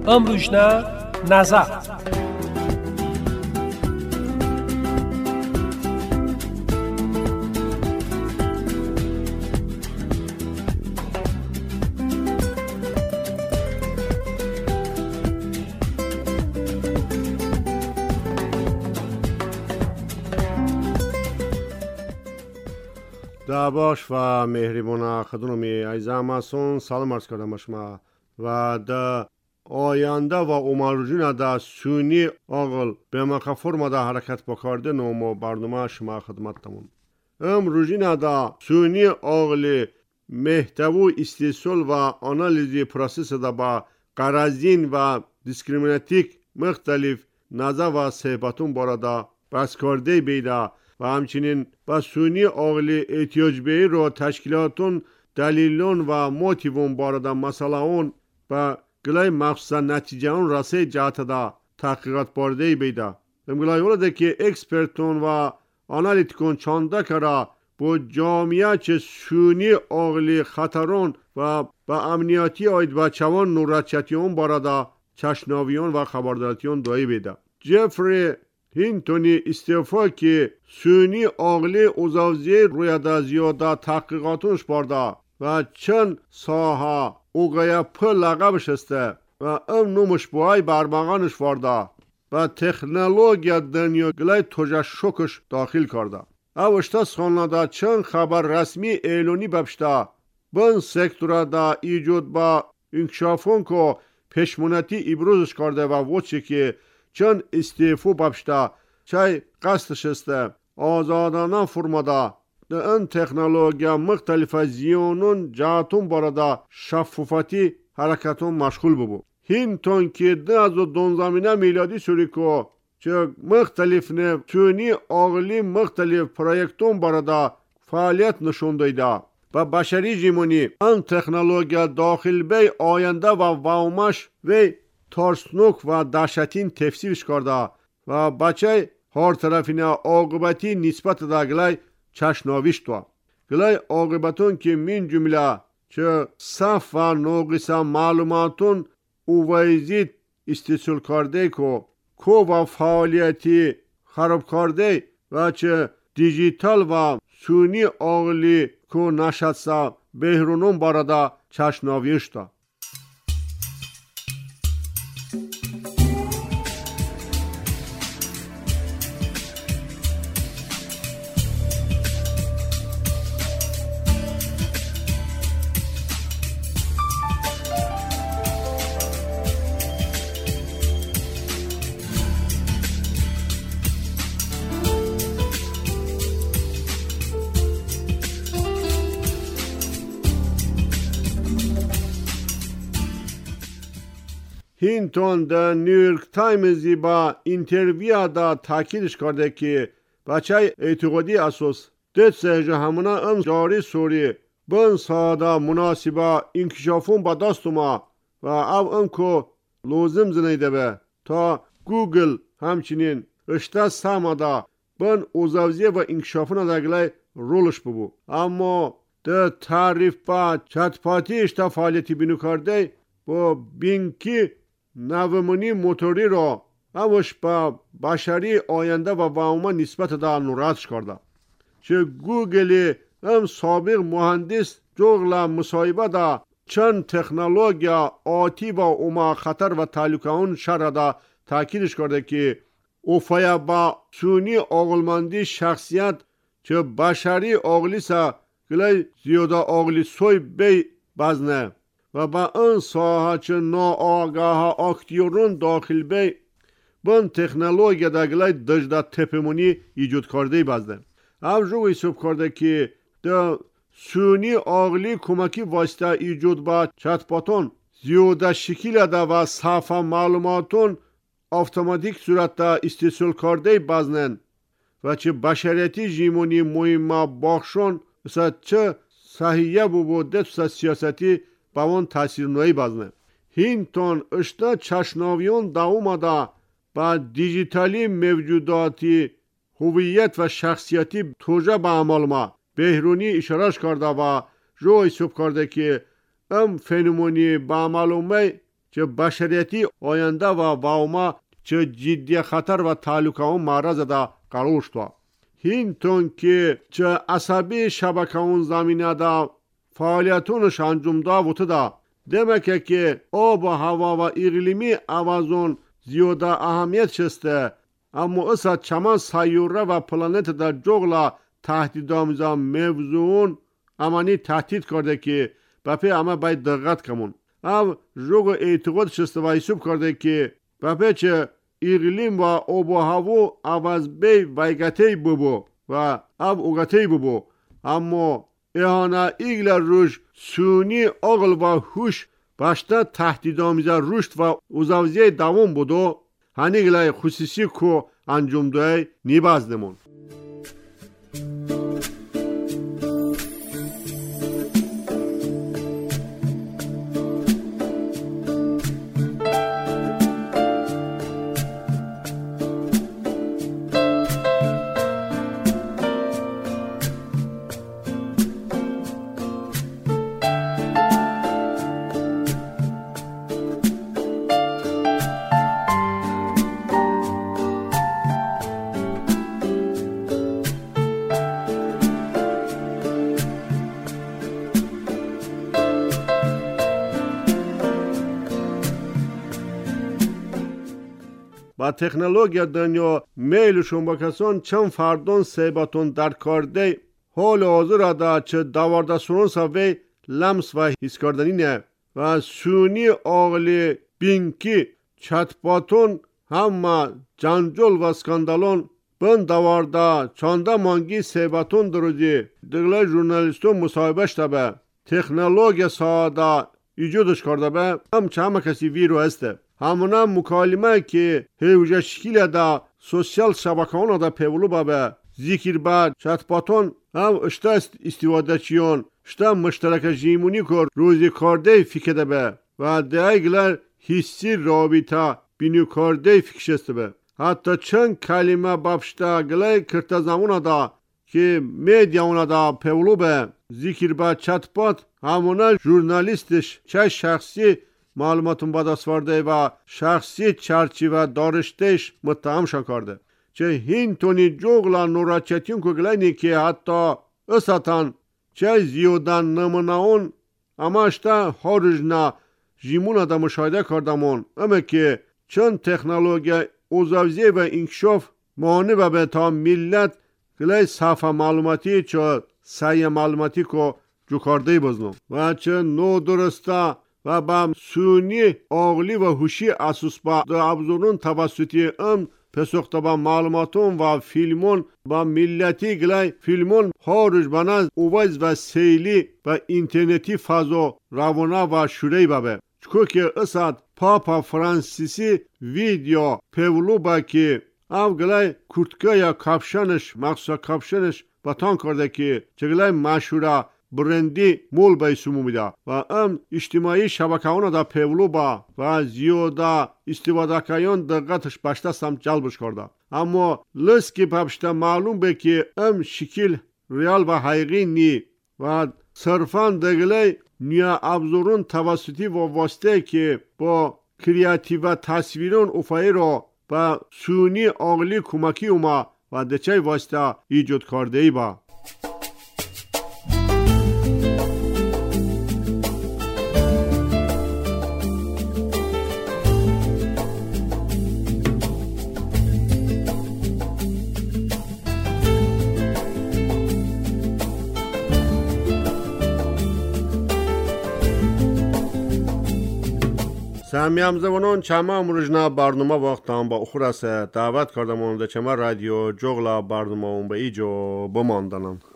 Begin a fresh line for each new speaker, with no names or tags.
ام روشنا نظر
دعواش و مهربان خدمت عزیزان سلام عرض کردم شما و در آینده و امروزین در سونی آقل به مقا فرم در حرکت بکرده نوم برنامه شما خدمتتون امروزین در سونی آقل محتوی استیصال و آنالیزی پروسس در با قرازین و دیسکریمیناتیک مختلف نظر و صحبتون بارده بس کرده بیده و همچنین با سونی آقل احتیاج به رو تشکیلاتون دلیلون و موتیوون بارده مسئله اون و گلای مخصوصا نتیجه اون راسه جهت دا تحقیقات بارده بیده امگلای ولده که اکسپرتون و آنالیتیکون چانده کرا با جامعه چه سونی آقل خطرون و با امنیتی آید و چوان نورچتیون بارده چشناویون و خبردارتیون دایی بیده جفری هینتونی استعفا که سونی آقلی اوزاوزی روی دا زیاده تحقیقاتونش بارده و چند ساها اوگایا پر لقبش استه و ام نومش بای برمغانش وارده و تکنولوژیا دنیا گلای توجه شکش داخل کرده اوشتا سخانه چند خبر رسمی اعلونی ببشته بن سکتوره دا ایجود با انکشافون که پشمونتی ابروزش کرده و وچه که چند استعفو ببشته چای قصدش استه آزادانه فرماده ده این تکنولوژیا مختلف زیانون جهتون بارده شفافیتی حرکتون مشغول ببو هینتون که 2012 میلادی سوری که چه مختلف نفتونی آقلی مختلف پروژکتون بارده فعالیت نشون داده و بشری جیمونی این تکنولوژیا داخل به آینده و واومش و ترسناک و دهشتین تفسیرش کرده و بچه هر طرفین عاقبتی نسبت دا گلای چشناویش تو گلای عاقبتون که من جمله چه صف و ناقص معلوماتون اوویزید استیصال کرده کو و فعالیتی خراب کرده و چه دیجیتال و سونی آقلی کو نشسته بهرونون بارده چشناویش تو هینتون در نیویورک تایمزی با اینترویو دا تاکیدش کرده که بچه اعتقادی اساس دت سهجه همونه ام جاری سوری بن ساده مناسبه انکشافون با دستوما و او ام که لازم زنیده به تا گوگل همچنین اشته سامده بن اوزاوزیه و انکشافون داگلای رولش ببو اما در تعریف با چتپاتی اشته فعالیتی بینو کرده با بینکی نومونی موتوری را اوش با بشری آینده و واوما نسبت دا نوراتش کرده چه گوگلی ام سابق مهندس جوغلا مصاحبه دا چند تکنولوژیا آتی و اوما خطر و تعلق اون شر دا تاکیدش کرده که اوفایا با سونی عقلمندی شخصیت چه بشری عقلی سا گلی زیاده عقلی سوی بی بزنه و با این ساحه چه ناآگاه اکتیورون داخل بی بن تکنولوژیا داگلای دجده تپمونی ایجاد کرده بازده او جو حساب کرده که در سونی آقلی کمکی واسطه ایجاد با چتپاتون زیاده شکل ده و صفحه معلوماتون اتوماتیک صورت ده استیصال کرده بازنن و چه بشریتی جیمونی مهمه باخشون مثل چه صحیحه بود سیاستی با اون تاثیر نوعی بازنه هینتون اشتا چشناویون داومده با دیجیتالی موجوداتی هویت و شخصیتی توجه به عمل ما بهرونی اشارش کرده و جو حساب کرده که ام فنومونی با معلومه چه بشریتی آینده و باوما چه جدی خطر و تعلق اون معرض دا قرار شد. هینتون که چه عصبی شبکه اون زمینه دا فعالیتونش انجام دا بوده دا. دمکه که آب و هوا و اقلیمی عوضون زیاده اهمیت شسته، اما اصلا چما سیاره و پلانت در جغلا تهدید آمیزا موضوعون امانی تهدید کرده که بپی اما باید دقت کمون. او جغ اعتقاد شسته و حساب کرده که بپی چه اقلیم و آب و هوا عوض بی ویگتی ببو و او اوگتی ببو، اما احانه ایگل روش سونی عقل و هوش باشته تهدید آمیزا رشد و اوزاوزی دوام بودو، هنیگلای خصوصی که انجام دوی نیباز نمون. با تکنولوژی دنیا میلشون با کسان چند فردان سیباتون در کرده حال حاضر دا چه دوارده سرونسا وی لمس و حس کردنینه و سونی آغلی بینکی چطباتون همه جنجال و سکاندالون بند دوارده چانده مانگی سیباتون دروزی دگله ژورنالیستون مصاحبهش تبه تکنولوژی ساده ایجادش کرده به همه کسی ویرو هسته. همونا مکالمه که هیوجه شکیل دا سوسیال شبکه‌ها دا پیولو بابه ذکر بعد چطباتون هم اشتا استفاده چیون اشتا مشترک جیمونی کر روزی کرده فکر به و دیگلر حسی رابطه بینو کرده فکرشسته به حتی چند کلمه بابشتا گلای کرتا زمونه دا که میدیاونه دا پیولو به ذکر بعد چطبات همونا ژورنالیستش چه شخصی معلوماتون با دست ورده و شخصی چرچیوه دارشتش متهم شکرده. چه هین تونی جوگلا نوراچتیون که گلینی که حتی اساتان چه زیادن نمونه اون اما اشتا خارجنا جیمون دا مشاهده کردمون اما که چند تکنولوژی اوزاوزی و انکشاف مانع به تا ملت گلی صفحه معلوماتی چه سعی معلوماتی که جو کرده بزنم و چه نو درسته و با سونی عقلی و هوشی اساس با ابزارون توسطی پسخته با معلوماتون و فیلمون با ملتی گلای فیلمون خارج بناز اوایز و سیلی و اینترنتی فضا روانه و شوری بابه چکو که اساد پاپا فرانسیسی ویدیو پیولو با که او گلای کرتکه یا کپشنش مخصوصا کپشنش بطان کرده که چگلای مشهوره برندی مول بای سمو میده و اجتماعی شبکه‌ها دا پیولو با و زیاده استفاده کیان دقتش باشته سم جلبش کرده اما لسکی پشته معلوم به که شکل ریال و حقیقی نی و صرفاً دگلی نیا ابزارون توسطی و واسطه که با کریاتیو تصویرون افایی را با سونی عقلی کمکی اوما و دچه واسطه ایجاد کرده ای با سامیام زبانون چما امروزنا برنامه وقتام با اخراسه دعوت کردم اون چما رادیو جغلا برنامه اون به ایجو بماندنم